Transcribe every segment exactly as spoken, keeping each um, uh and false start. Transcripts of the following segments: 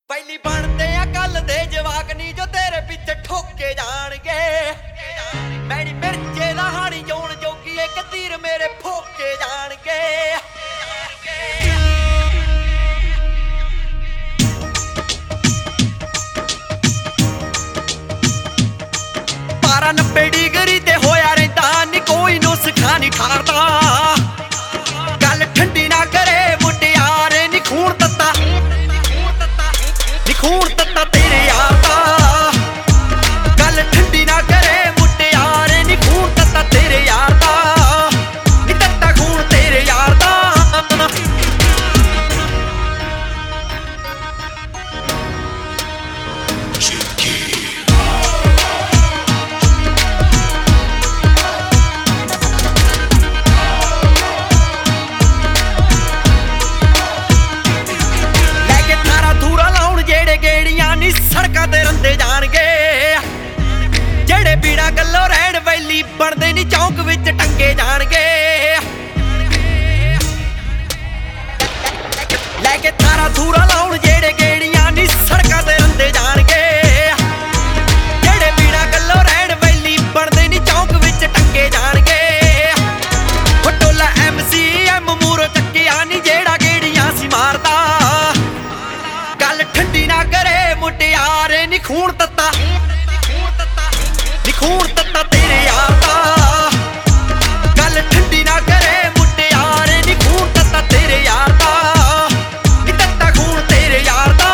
ਪਹਿਲੀ ਬਣਦੇ ਆ ਕੱਲ ਦੇ ਜਵਾਕ ਨੀ ਜੋ ਤੇਰੇ ਪਿੱਛੇ ਠੋਕੇ ਜਾਣਗੇ। ਮੈਣੀ ਮਿਰਚੇ ਦਾ ਹਾਣੀ ਜੋਣ ਜੋਗੀ ਇੱਕ ਤੀਰ ਮੇਰੇ ਫੋਕੇ ਜਾਣਗੇ। ਬਾਰਾਂ ਨੱਬੇ ਡਿਗਰੀ ਤੇ ਹੋਇਆ ਰਹਿੰਦਾ ਨੀ ਕੋਈ ਨੁਸਖਾ ਨੀ ਠਾਰਦਾ। ਗੱਲ ਠੰਡੀ ਨਾ ਕਰੇ ਮੁੰਡਿਆਰੇ ਨੀ ਖੂਨ ਤੱਤਾ ਨੀ ਖੂਨ ਤੱਤਾ ਤੇਰੇ ਯਾਰ ਦਾ। ਗੱਲ ਠੰਡੀ ਨਾ ਕਰੇ ਮੁੰਡਿਆਰੇ ਨੀ ਖੂਨ ਤੱਤਾ ਤੇਰੇ ਯਾਰ ਦਾ। ਨੀ ਤੱਤਾ ਖੂਨ ਤੇਰੇ ਯਾਰ ਦਾ। ਸੜਕਾਂ ਤੇ ਰੰਦੇ ਜਾਣਗੇ ਜਿਹੜੇ ਬਿਨਾਂ ਗੱਲੋਂ ਰਹਿਣ ਵੈਲੀ ਬਣਦੇ ਨੀ ਚੌਂਕ ਵਿੱਚ ਟੰਗੇ ਜਾਣਗੇ। ਲੈ ਕੇ ਥਾਰਾ ਥੂਰਾ ਲਾਉਣ ਜਿਹੜੇ ਗੇੜੀਆਂ ਨੀ ਸੜਕਾਂ ਤੇ ਰੰਦੇ ਜਾਣਗੇ। ਜਿਹੜੇ ਬਿਨਾਂ ਗੱਲੋਂ ਰਹਿਣ ਵੈਲੀ ਬਣਦੇ ਨੀ ਚੌਂਕ ਵਿੱਚ ਟੰਗੇ ਜਾਣਗੇ। ਫਟੋਲਾ ਐਮ ਸੀ ਐਮ ਮੂਰੋ ਚੱਕਿਆ ਨੀ ਜਿਹੜਾ ਗੇੜੀਆਂ ਸੀ ਮਾਰਦਾ। ਗੱਲ ਠੰਡੀ ਨਾ ਕਰੇ ਮੁੰਡਿਆਰੇ ਨੀ ਖੂਨ ਤੱਤਾ ਨੀ ਖੂਨ ਤੱਤਾ ਤੇਰੇ ਯਾਰ ਦਾ। ਗੱਲ ਠੰਡੀ ਨਾ ਕਰੇ ਮੁੰਡਿਆਰੇ ਨੀ ਖੂਨ ਤੱਤਾ ਤੇਰੇ ਯਾਰ ਦਾ। ਨੀ ਤੱਤਾ ਖੂਨ ਤੇਰੇ ਯਾਰ ਦਾ।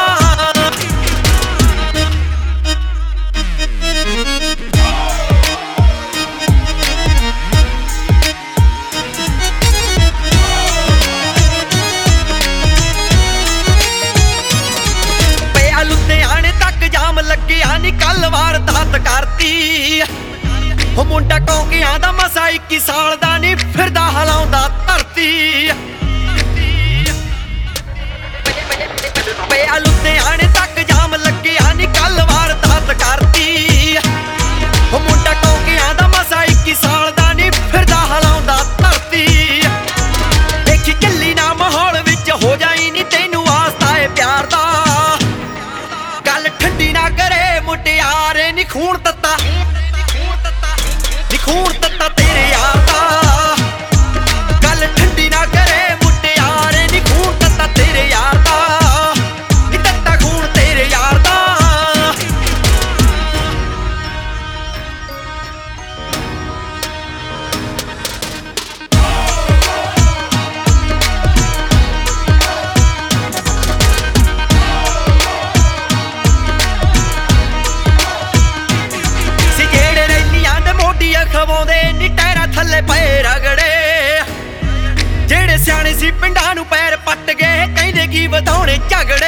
ਲੱਗਿਆ ਨੀ ਕੱਲ ਵਾਰਦਾਤ ਕਰਤੀ ਉਹ ਮੁੰਡਾ ਕੌਂਕਿਆਂ ਦਾ ਮਸਾ ਇੱਕੀ ਸਾਲ ਦਾ ਨੀ ਫਿਰਦਾ ਹਲਾਉਂਦਾ ਧਰਤੀ। ਪਿਆ ਲੁਧਿਆਣੇ ਤੱਕ ਜਾਮ ਲੱਗਿਆ ਨੀ ਕੱਲ ਵਾਰਦਾਤ ਕਰਤੀ ਉਹ ਮੁੰਡਾ ਕੌਂਕਿਆਂ ਦਾ ਮਸਾ ਇੱਕੀ ਸਾਲ ਦਾ ਨੀ ਫਿਰਦਾ ਹਲਾਉਂਦਾ ਧਰਤੀ। ਦੇਖੀ ਚੱਲੀ ਨਾ ਮਾਹੌਲ ਵਿੱਚ ਹੋ ਜਾਈ ਨੀ ਤੈਨੂੰ ਆਸਤਾ ਏ ਪਿਆਰ ਦਾ। ਗੱਲ ਠੰਡੀ ਨਾ ਕਰੇ ਮੁੰਡਿਆਰੇ ਨੀ ਖੂਨ ਤੱਤਾ ਨੀ ਖੂਨ ਤੱਤਾ ਤੇਰੇ ਯਾਰ ਦਾ। ਗੱਲ ਠੰਡੀ ਨਾ ਕਰੇ ਮੁੰਡਿਆਰੇ ਨੀ ਖੂਨ ਤੱਤਾ ਤੇਰੇ ਯਾਰ ਦਾ। ਨੀ ਤੱਤਾ ਖੂਨ ਤੇਰੇ ਯਾਰ ਦਾ। ਖਵਾਉਂਦੇ ਨੀ ਟਾਇਰਾਂ ਥੱਲੇ ਪਏ ਰਗੜੇ ਜਿਹੜੇ ਸਿਆਣੇ ਸੀ ਪਿੰਡਾਂ ਨੂੰ ਪੈਰ ਪੱਟ ਗਏ ਕਹਿੰਦੇ ਕੀ ਵਧਾਉਣੇ ਝਗੜੇ।